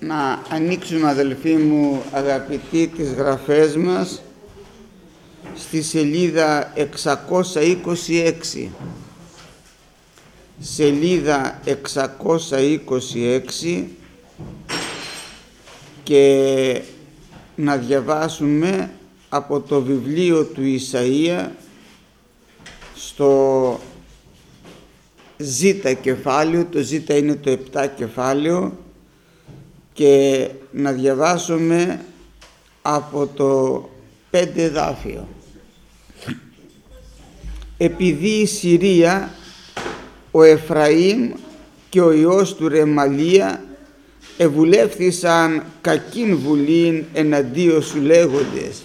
να ανοίξουμε, αδελφοί μου αγαπητοί, τις γραφές μας στη σελίδα 626. Σελίδα 626 και να διαβάσουμε από το βιβλίο του Ισαΐα στο Ζ κεφάλαιο, το Ζ είναι το 7 κεφάλαιο, και να διαβάσουμε από το 5 εδάφιο. Επειδή η Συρία, ο Εφραήμ και ο ιός του Ρεμαλία ευουλεύθησαν κακήν βουλήν εναντίον σου λέγοντες,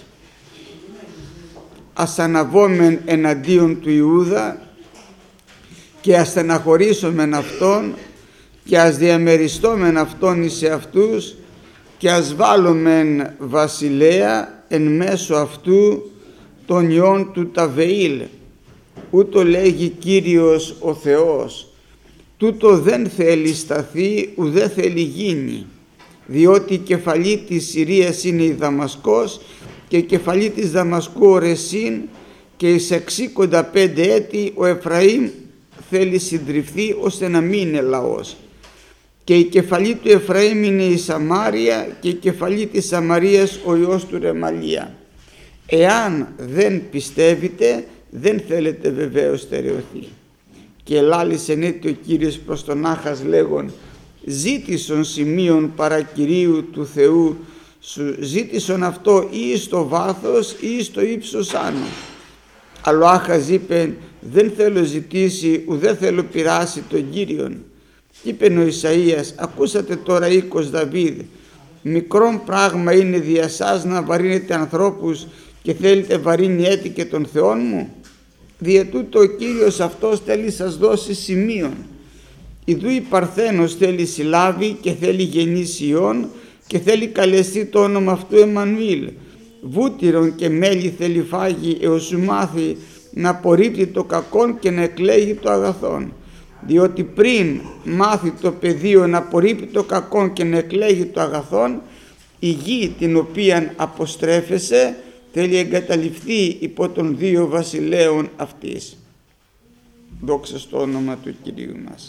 ας αναβόμεν εναντίον του Ιούδα και ας στεναχωρήσομεν αυτόν και ας διαμεριστόμεν αυτόν εις αυτούς και ας βάλομεν βασιλέα εν μέσω αυτού των ιών του Ταβεήλ. Ούτω λέγει Κύριος ο Θεός, τούτο δεν θέλει σταθεί ουδέ θέλει γίνει, διότι η κεφαλή της Συρίας είναι η Δαμασκός και η κεφαλή της Δαμασκού ο Ρεσίν, και εις 65 έτη ο Εφραήμ θέλει συντριφθεί ώστε να μην είναι λαός. Και η κεφαλή του Εφραήμ είναι η Σαμάρια και η κεφαλή της Σαμαρίας ο ιός του Ρεμαλία. Εάν δεν πιστεύετε, δεν θέλετε βεβαίως στερεωθεί. Και ελάλησεν έτσι ο Κύριος προς τον Άχας λέγον, ζήτησον σημείων παρακυρίου του Θεού σου, ζήτησον αυτό ή στο βάθος ή στο ύψος άνω. Αλλά ο Άχας είπε, δεν θέλω ζητήσει ουδέ θέλω πειράσει τον Κύριον. Είπε ο Ισαΐας, ακούσατε τώρα οίκος Δαβίδ, μικρόν πράγμα είναι δια σας να βαρύνετε ανθρώπους και θέλετε βαρύνει έτη και των Θεών μου. Δια τούτο ο Κύριος αυτός θέλει σας δώσει σημείων. Ιδού η Παρθένος θέλει συλλάβει και θέλει γεννήσει ιών και θέλει καλεστεί το όνομα αυτού Εμμανουήλ. Βούτυρον και μέλι θέλει φάγει έως σου μάθει να απορρίπτει το κακόν και να εκλέγει το αγαθόν. Διότι πριν μάθει το πεδίο να απορρίπτει το κακόν και να εκλέγει το αγαθόν, η γη την οποία αποστρέφεσαι θέλει εγκαταλειφθεί υπό των δύο βασιλέων αυτής. Δόξα στο όνομα του Κυρίου μας.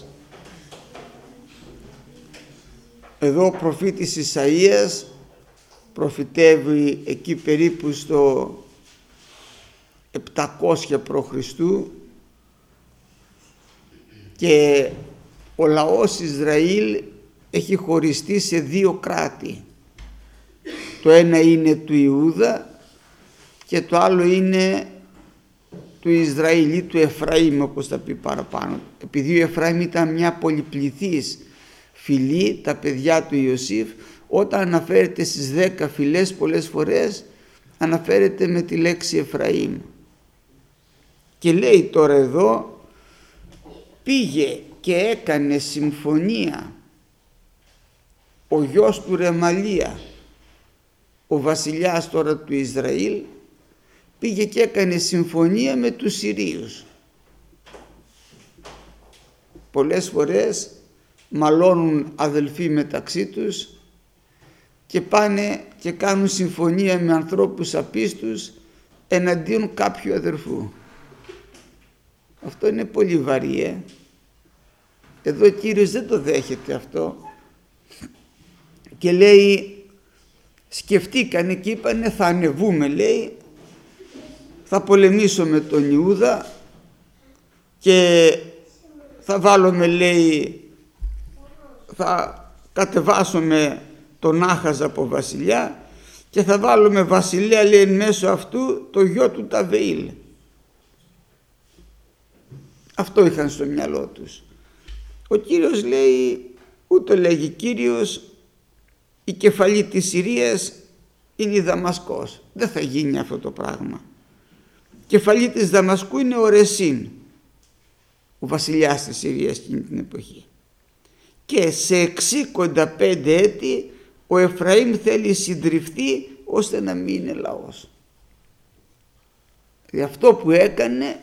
Εδώ ο προφήτης Ισαΐας προφητεύει εκεί περίπου στο 700 π.Χ. και ο λαός Ισραήλ έχει χωριστεί σε δύο κράτη. Το ένα είναι του Ιούδα και το άλλο είναι του Ισραήλ ή του Εφραήμ, όπως θα πει παραπάνω. Επειδή ο Εφραήμ ήταν μια πολυπληθής φυλή, τα παιδιά του Ιωσήφ, όταν αναφέρεται στις 10 φυλές πολλές φορές αναφέρεται με τη λέξη Εφραήμ. Και λέει τώρα εδώ, πήγε και έκανε συμφωνία ο γιος του Ρεμαλία, ο βασιλιάς τώρα του Ισραήλ, πήγε και έκανε συμφωνία με τους Συρίους. Πολλές φορές μαλώνουν αδελφοί μεταξύ τους και πάνε και κάνουν συμφωνία με ανθρώπους απίστους εναντίον κάποιου αδερφού. Αυτό είναι πολύ βαρύ. Εδώ ο Κύριος δεν το δέχεται αυτό και λέει, σκεφτήκανε και είπανε θα ανεβούμε, λέει, θα πολεμήσω με τον Ιούδα και θα βάλουμε, λέει, θα κατεβάσουμε τον Άχαζ από βασιλιά και θα βάλουμε βασιλέα, λέει, εν μέσω αυτού το γιο του Ταβεήλ. Αυτό είχαν στο μυαλό τους. Ο Κύριος λέει, ούτω λέγει Κύριος, η κεφαλή της Συρίας είναι η Δαμασκός. Δεν θα γίνει αυτό το πράγμα. Η κεφαλή της Δαμασκού είναι ο Ρεσίν, ο βασιλιάς της Συρίας εκείνη την εποχή. Και σε 65 έτη ο Εφραήμ θέλει συντριφθεί ώστε να μην είναι λαός. Δηλαδή αυτό που έκανε,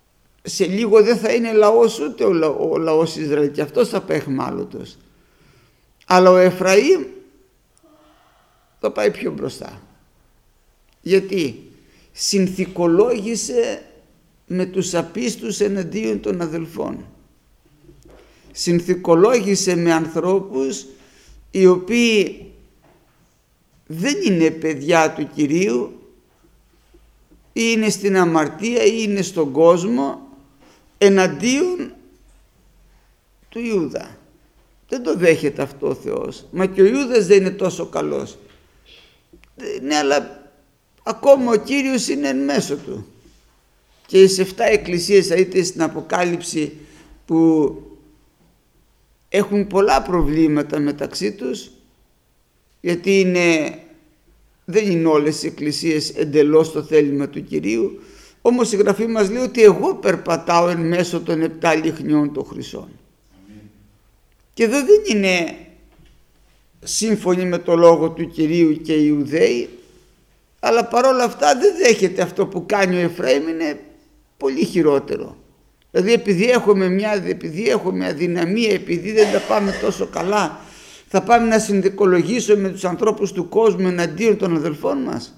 σε λίγο δεν θα είναι λαός ούτε ο λαός Ισραήλ, και αυτός θα πάει εχμάλωτος. Αλλά ο Εφραήμ το πάει πιο μπροστά. Γιατί συνθηκολόγησε με τους απίστους εναντίον των αδελφών. Συνθηκολόγησε με ανθρώπους οι οποίοι δεν είναι παιδιά του Κυρίου, ή είναι στην αμαρτία ή είναι στον κόσμο, εναντίον του Ιούδα. Δεν το δέχεται αυτό ο Θεός. Μα και ο Ιούδας δεν είναι τόσο καλός. Ναι, αλλά ακόμα ο Κύριος είναι εν μέσω του. Και σε 7 εκκλησίες, είτε στην Αποκάλυψη, που έχουν πολλά προβλήματα μεταξύ τους, γιατί δεν είναι όλες οι εκκλησίες εντελώς το θέλημα του Κυρίου, όμως η Γραφή μας λέει ότι εγώ περπατάω εν μέσω των 7 λιχνιών των χρυσών. Και εδώ δεν είναι σύμφωνοι με το λόγο του Κυρίου και οι Ιουδαίοι, αλλά παρόλα αυτά δεν δέχεται αυτό που κάνει ο Εφραήμ, είναι πολύ χειρότερο. Δηλαδή επειδή έχουμε αδυναμία, επειδή δεν τα πάμε τόσο καλά, θα πάμε να συνδικολογήσουμε με τους ανθρώπους του κόσμου εναντίον των αδελφών μας.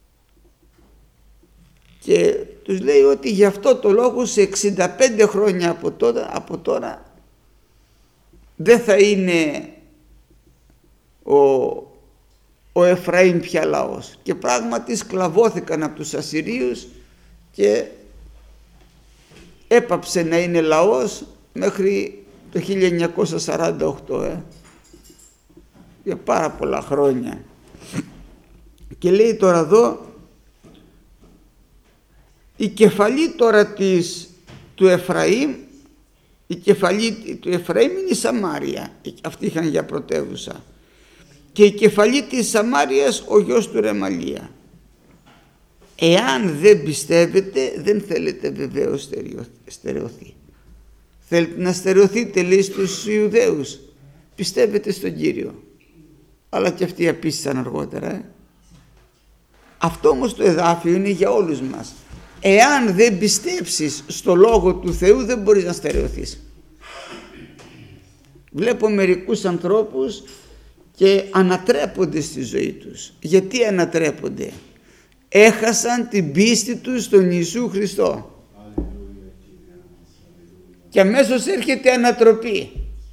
Και τους λέει ότι γι' αυτό το λόγο σε 65 χρόνια από τώρα δεν θα είναι ο Εφραήμ πια λαός. Και πράγματι σκλαβώθηκαν από τους Ασσυρίους και έπαψε να είναι λαός μέχρι το 1948, για πάρα πολλά χρόνια. Και λέει τώρα εδώ, η κεφαλή τώρα του Εφραήμ, η κεφαλή του Εφραήμ είναι η Σαμάρια, αυτοί είχαν για πρωτεύουσα, και η κεφαλή της Σαμάριας ο γιος του Ρεμαλία. Εάν δεν πιστεύετε, δεν θέλετε βεβαίως στερεωθεί. Θέλετε να στερεωθείτε, λέει στους Ιουδαίους, πιστεύετε στον Κύριο. Αλλά και αυτοί απίστησαν αργότερα. Αυτό όμως το εδάφιο είναι για όλους μας. Εάν δεν πιστέψεις στο Λόγο του Θεού, δεν μπορείς να στερεωθείς. Βλέπω μερικούς ανθρώπους και ανατρέπονται στη ζωή τους. Γιατί ανατρέπονται? Έχασαν την πίστη τους στον Ιησού Χριστό. Και αμέσως έρχεται ανατροπή.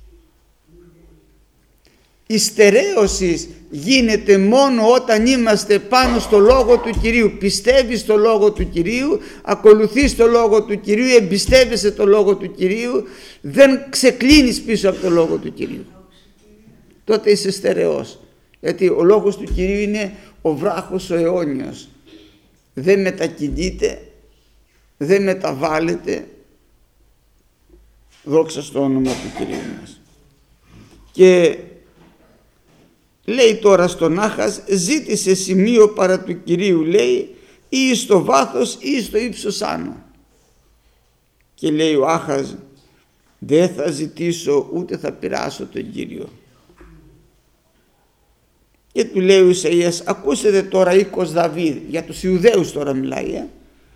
Η στερέωση γίνεται μόνο όταν είμαστε πάνω στο Λόγο του Κυρίου. Πιστεύεις στο Λόγο του Κυρίου, ακολουθείς το Λόγο του Κυρίου, εμπιστεύεσαι το Λόγο του Κυρίου, δεν ξεκλίνεις πίσω από το Λόγο του Κυρίου. Τότε είσαι στερεός. Γιατί ο Λόγος του Κυρίου είναι ο βράχος ο αιώνιος. Δεν μετακινείται, δεν μεταβάλλεται. Δόξα στο όνομα του Κυρίου μας. Και λέει τώρα στον Άχας, ζήτησε σημείο παρά του Κυρίου, λέει, ή στο βάθος ή στο ύψος άνω. Και λέει ο Άχας, δεν θα ζητήσω ούτε θα πειράσω τον Κύριο. Και του λέει ο Ισαΐας, ακούσετε τώρα οίκος Δαβίδ, για τους Ιουδαίους τώρα μιλάει,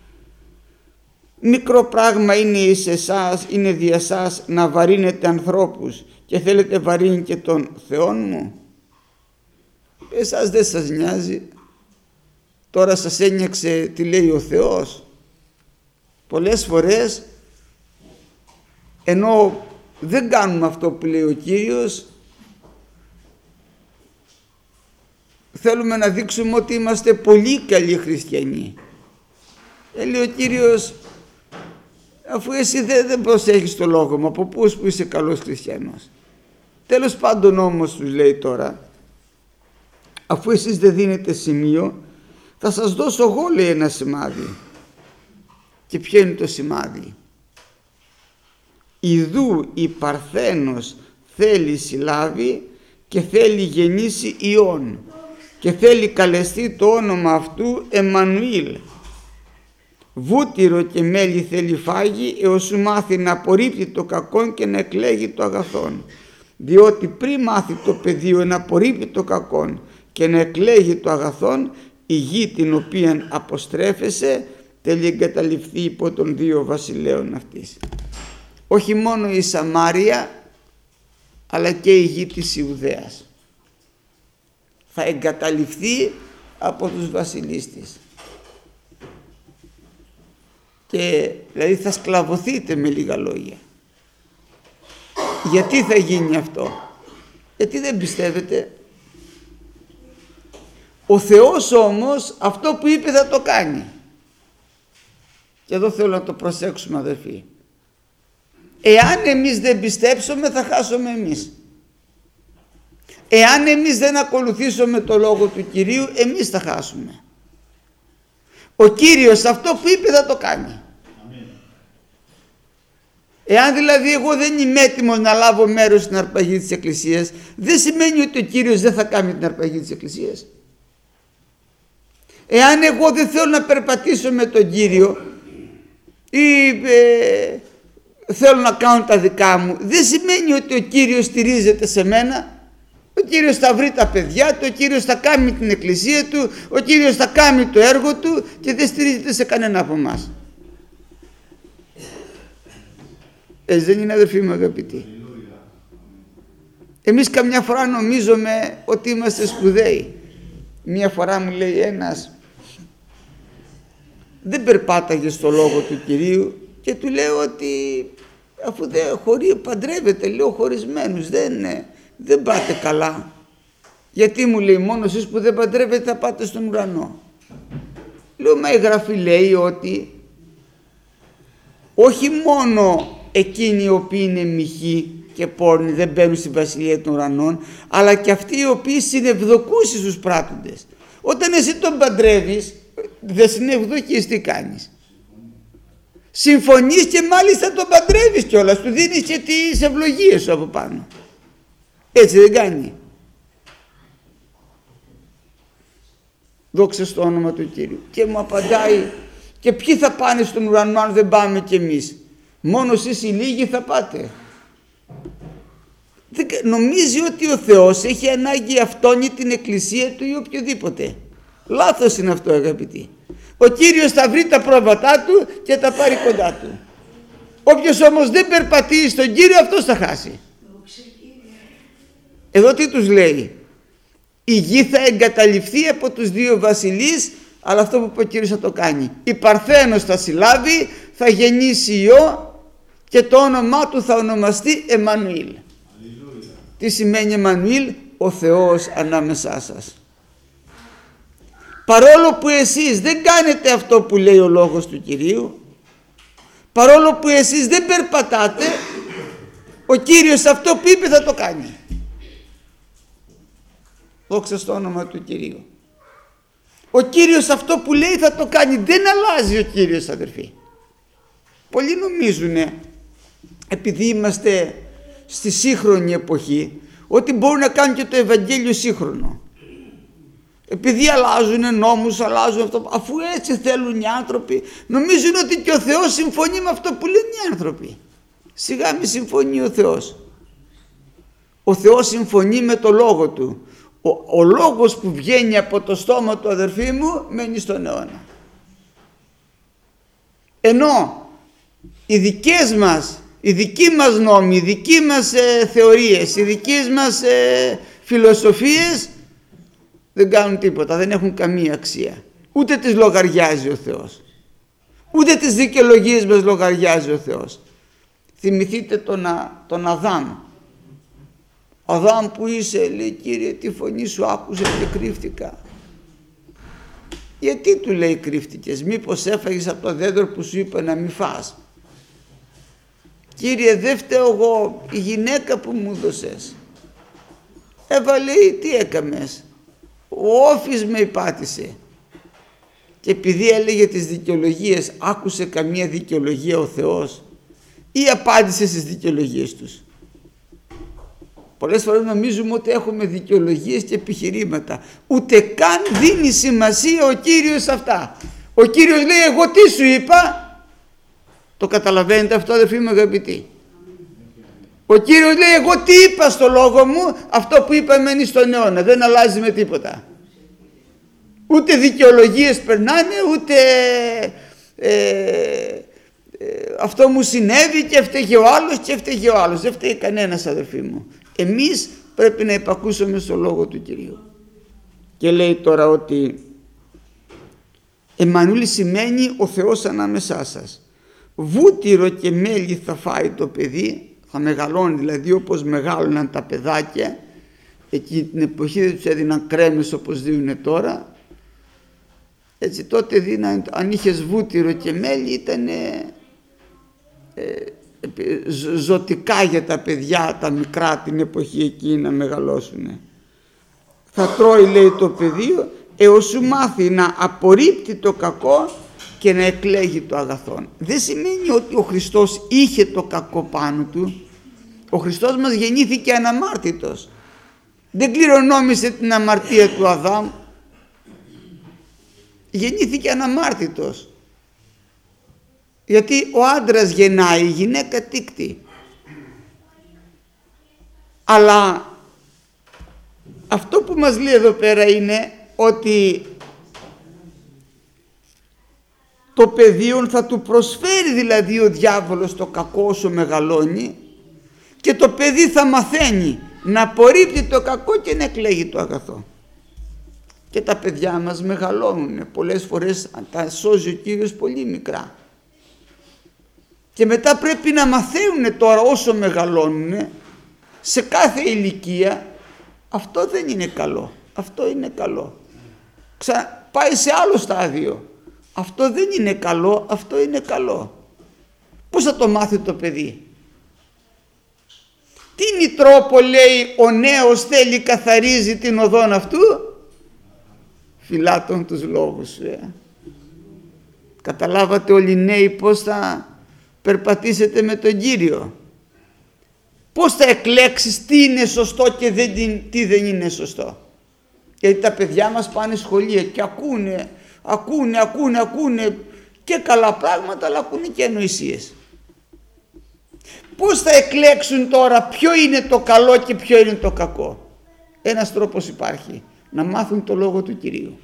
μικρό πράγμα είναι εις εσάς, είναι δι' εσάς να βαρύνετε ανθρώπους και θέλετε βαρύνει και τον Θεόν μου. Εσάς δεν σας νοιάζει? Τώρα σας ένιωξε τι λέει ο Θεός? Πολλές φορές, ενώ δεν κάνουμε αυτό που λέει ο Κύριος, θέλουμε να δείξουμε ότι είμαστε πολύ καλοί χριστιανοί. Λέει ο Κύριος, αφού εσύ δεν προσέχεις το λόγο μου, από πού που είσαι καλός χριστιανός? Τέλος πάντων όμως, τους λέει τώρα, αφού εσείς δεν δίνετε σημείο, θα σας δώσω εγώ, λέει, ένα σημάδι. Και ποιο είναι το σημάδι? Ιδού η Παρθένος θέλει συλλάβει και θέλει γεννήσει Υιόν και θέλει καλεστεί το όνομα αυτού Εμμανουήλ. Βούτυρο και μέλι θέλει φάγει έως σου μάθει να απορρίπτει το κακόν και να εκλέγει το αγαθόν. Διότι πριν μάθει το πεδίο να απορρίπτει το κακόν και να εκλέγει το αγαθόν, η γη την οποία αποστρέφεσαι θέλει εγκαταλειφθεί υπό των 2 βασιλέων αυτής. Όχι μόνο η Σαμάρια αλλά και η γη της Ιουδαίας. Θα εγκαταλειφθεί από τους βασιλείς της. Και δηλαδή θα σκλαβωθείτε, με λίγα λόγια. Γιατί θα γίνει αυτό? Γιατί δεν πιστεύετε. Ο Θεός όμως αυτό που είπε θα το κάνει. Και εδώ θέλω να το προσέξουμε, αδερφοί. Εάν εμείς δεν πιστέψουμε, θα χάσουμε εμείς. Εάν εμείς δεν ακολουθήσουμε το λόγο του Κυρίου, εμείς θα χάσουμε. Ο Κύριος αυτό που είπε θα το κάνει. Εάν δηλαδή εγώ δεν είμαι έτοιμος να λάβω μέρος στην αρπαγή της Εκκλησίας, δεν σημαίνει ότι ο Κύριος δεν θα κάνει την αρπαγή της Εκκλησίας. Εάν εγώ δεν θέλω να περπατήσω με τον Κύριο ή θέλω να κάνω τα δικά μου, δεν σημαίνει ότι ο Κύριος στηρίζεται σε μένα. Ο Κύριος θα βρει τα παιδιά του, ο Κύριος θα κάνει την εκκλησία του, ο Κύριος θα κάνει το έργο του και δεν στηρίζεται σε κανένα από εμάς. Έτσι δεν είναι, αδερφοί μου αγαπητοί? Εμείς καμιά φορά νομίζουμε ότι είμαστε σπουδαίοι. Μια φορά μου λέει ένας, δεν περπάταγε στο λόγο του Κυρίου, και του λέω ότι αφού δεν παντρεύετε, λέω, χωρισμένους, δεν πάτε καλά. Γιατί, μου λέει, μόνο εσείς που δεν παντρεύετε θα πάτε στον ουρανό? Λέω, μα η Γραφή λέει ότι όχι μόνο εκείνοι οι οποίοι είναι μοιχοί και πόρνοι δεν μπαίνουν στη Βασιλεία των Ουρανών, αλλά και αυτοί οι οποίοι συνευδοκούσει στους πράττοντες. Όταν εσύ τον παντρεύεις, δεν συνευδοκείς, τι κάνεις? Συμφωνείς και μάλιστα τον παντρεύεις κιόλας, του δίνεις και τις ευλογίες σου από πάνω. Έτσι δεν κάνει? Δόξα στο όνομα του Κύριου. Και μου απαντάει, και ποιοι θα πάνε στον ουρανό αν δεν πάμε κι εμείς? Μόνο εσείς οι λίγοι θα πάτε. Νομίζει ότι ο Θεός έχει ανάγκη αυτόν ή την εκκλησία του ή οποιοδήποτε. Λάθος είναι αυτό, αγαπητοί. Ο Κύριος θα βρει τα πρόβατά του και τα πάρει κοντά του. Όποιος όμως δεν περπατήσει στον Κύριο, αυτός θα χάσει. Εδώ τι τους λέει? Η γη θα εγκαταλειφθεί από τους δύο βασιλείς, αλλά αυτό που είπε ο Κύριος θα το κάνει. Η Παρθένος θα συλλάβει, θα γεννήσει ιό και το όνομά του θα ονομαστεί Εμμανουήλ. Τι σημαίνει Εμμανουήλ? Ο Θεός ανάμεσά σας. Παρόλο που εσείς δεν κάνετε αυτό που λέει ο λόγος του Κυρίου, παρόλο που εσείς δεν περπατάτε, ο Κύριος αυτό που είπε θα το κάνει. Δόξα στο όνομα του Κυρίου. Ο Κύριος αυτό που λέει θα το κάνει. Δεν αλλάζει ο Κύριος, αδερφοί. Πολλοί νομίζουν, επειδή είμαστε στη σύγχρονη εποχή, ότι μπορούν να κάνουν και το Ευαγγέλιο σύγχρονο. Επειδή αλλάζουν νόμους, αλλάζουν αυτό, αφού έτσι θέλουν οι άνθρωποι, νομίζουν ότι και ο Θεός συμφωνεί με αυτό που λένε οι άνθρωποι. Σιγά μη συμφωνεί ο Θεός. Ο Θεός συμφωνεί με το λόγο του. Ο λόγος που βγαίνει από το στόμα του, αδερφοί μου, μένει στον αιώνα. Ενώ οι δικοί μας νόμοι, οι δικοί μας θεωρίες, οι δικές μας φιλοσοφίες δεν κάνουν τίποτα, δεν έχουν καμία αξία. Ούτε τις λογαριάζει ο Θεός. Ούτε τις δικαιολογίες μας λογαριάζει ο Θεός. Θυμηθείτε τον Αδάμ. Αδάμ, που είσαι? Λέει, Κύριε, τη φωνή σου άκουσα και κρύφτηκα. Γιατί, του λέει, κρύφτηκες? Μήπως έφαγες από το δέντρο που σου είπα να μην φας? Κύριε, δεν φταίω εγώ, η γυναίκα που μου δώσες. Λέει, τι έκαμες? Ο όφης με υπάτησε. Και επειδή έλεγε τις δικαιολογίες, άκουσε καμία δικαιολογία ο Θεός ή απάντησε στις δικαιολογίες τους? Πολλές φορές νομίζουμε ότι έχουμε δικαιολογίες και επιχειρήματα. Ούτε καν δίνει σημασία ο Κύριος σε αυτά. Ο Κύριος λέει, εγώ τι σου είπα? Το καταλαβαίνετε αυτό, αδερφοί μου αγαπητοί? Ο Κύριος λέει, εγώ τι είπα στο λόγο μου? Αυτό που είπα μένει στον αιώνα, δεν αλλάζει με τίποτα. Ούτε δικαιολογίες περνάνε, ούτε αυτό μου συνέβη και έφταιγε ο άλλος και έφταιγε ο άλλος. Δεν φταίει κανένας, αδερφοί μου. Εμείς πρέπει να υπακούσουμε στο λόγο του Κυρίου. Και λέει τώρα ότι Εμμανουήλ σημαίνει ο Θεός ανάμεσά σας. Βούτυρο και μέλι θα φάει το παιδί, θα μεγαλώνει δηλαδή όπως μεγάλωναν τα παιδάκια. Εκεί την εποχή δεν τους έδιναν κρέμες όπως δίνουν τώρα. Έτσι τότε δίναν, αν είχες βούτυρο και μέλι ήταν ζωτικά για τα παιδιά τα μικρά την εποχή εκεί να μεγαλώσουν. Θα τρώει, λέει, το παιδί έως σου μάθει να απορρίπτει το κακό και να εκλέγει το αγαθόν. Δεν σημαίνει ότι ο Χριστός είχε το κακό πάνω του. Ο Χριστός μας γεννήθηκε αναμάρτητος. Δεν κληρονόμησε την αμαρτία του Αδάμ. Γεννήθηκε αναμάρτητος. Γιατί ο άντρας γεννάει, η γυναίκα τίκτη. Αλλά αυτό που μας λέει εδώ πέρα είναι ότι το πεδίο θα του προσφέρει δηλαδή ο διάβολος το κακό όσο μεγαλώνει, και το παιδί θα μαθαίνει να απορρίπτει το κακό και να εκλέγει το αγαθό. Και τα παιδιά μας μεγαλώνουν, πολλές φορές τα σώζει ο Κύριος πολύ μικρά, και μετά πρέπει να μαθαίνουν τώρα όσο μεγαλώνουν σε κάθε ηλικία. Αυτό δεν είναι καλό, αυτό είναι καλό. Πάει σε άλλο στάδιο. Αυτό δεν είναι καλό, αυτό είναι καλό. Πώς θα το μάθει το παιδί? Τι τρόπο, λέει, ο νέος θέλει καθαρίζει την οδόν αυτού? Φυλάτων τους λόγους σου. Καταλάβατε όλοι οι νέοι πώς θα περπατήσετε με τον Κύριο? Πώς θα εκλέξεις τι είναι σωστό και τι δεν είναι σωστό? Γιατί τα παιδιά μας πάνε σχολεία και ακούνε και καλά πράγματα, αλλά ακούνε και ανοησίες. Πώς θα εκλέξουν τώρα ποιο είναι το καλό και ποιο είναι το κακό? Ένας τρόπος υπάρχει, να μάθουν το λόγο του Κυρίου.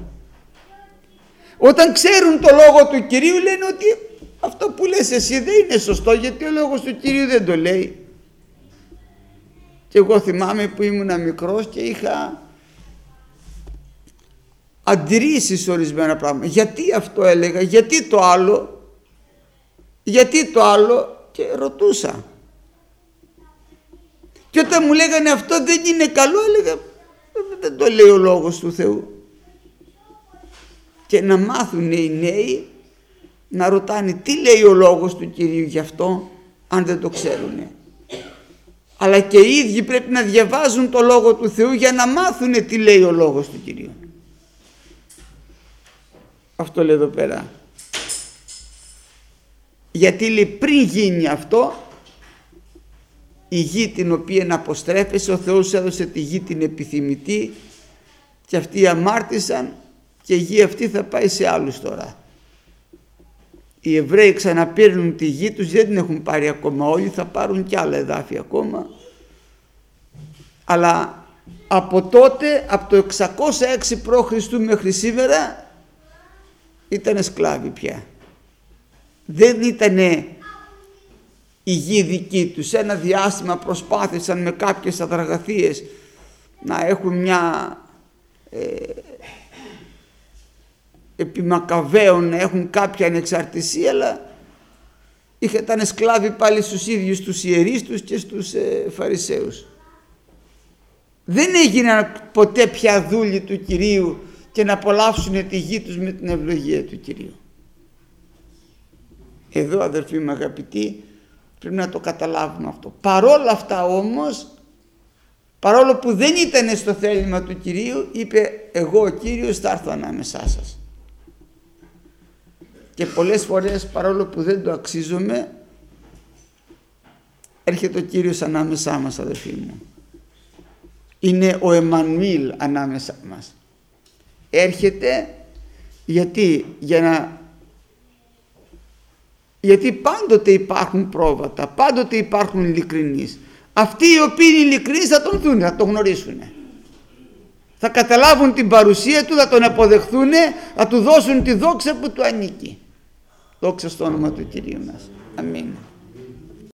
Όταν ξέρουν το λόγο του Κυρίου λένε ότι αυτό που λες εσύ δεν είναι σωστό, γιατί ο λόγος του Κυρίου δεν το λέει. Και εγώ θυμάμαι που ήμουν μικρός και είχα αντιρρήσεις ορισμένα πράγματα. Γιατί αυτό έλεγα, γιατί το άλλο, και ρωτούσα. Και όταν μου λέγανε αυτό δεν είναι καλό, έλεγα δεν το λέει ο λόγος του Θεού. Και να μάθουν οι νέοι να ρωτάνε τι λέει ο λόγος του Κυρίου γι' αυτό, αν δεν το ξέρουν. Αλλά και οι ίδιοι πρέπει να διαβάζουν το λόγο του Θεού για να μάθουν τι λέει ο λόγος του Κυρίου. Αυτό λέει εδώ πέρα. Γιατί λέει πριν γίνει αυτό, η γη την οποία αποστρέφεσαι, ο Θεός έδωσε τη γη την επιθυμητή και αυτοί αμάρτησαν και η γη αυτή θα πάει σε άλλους τώρα. Οι Εβραίοι ξαναπαίρνουν τη γη τους, δεν την έχουν πάρει ακόμα όλοι, θα πάρουν κι άλλα εδάφια ακόμα. Αλλά από τότε, από το 606 π.Χ. μέχρι σήμερα, ήταν σκλάβοι πια. Δεν ήταν η γη δική τους. Ένα διάστημα προσπάθησαν με κάποιες αδραγαθίες να έχουν μια επιμακαβαίων, να έχουν κάποια ανεξαρτησία, αλλά ήταν σκλάβοι πάλι στους ίδιους τους ιερείς τους και στους Φαρισαίους. Δεν έγιναν ποτέ πια δούλοι του Κυρίου και να απολαύσουν τη γη τους με την ευλογία του Κυρίου. Εδώ, αδερφοί μου αγαπητοί, πρέπει να το καταλάβουμε αυτό. Παρόλα αυτά όμως, παρόλο που δεν ήταν στο θέλημα του Κυρίου, είπε εγώ ο Κύριος θα έρθω ανάμεσά σας. Και πολλές φορές, παρόλο που δεν το αξίζουμε, έρχεται ο Κύριος ανάμεσά μας, αδερφοί μου. Είναι ο Εμμανουήλ ανάμεσά μας. Έρχεται γιατί πάντοτε υπάρχουν πρόβατα, πάντοτε υπάρχουν ειλικρινείς. Αυτοί οι οποίοι είναι ειλικρινείς θα τον δουν, θα τον γνωρίσουν. Θα καταλάβουν την παρουσία του, θα τον αποδεχθούν, θα του δώσουν τη δόξα που του ανήκει. Δόξα στο όνομα του Κυρίου μας. Αμήν.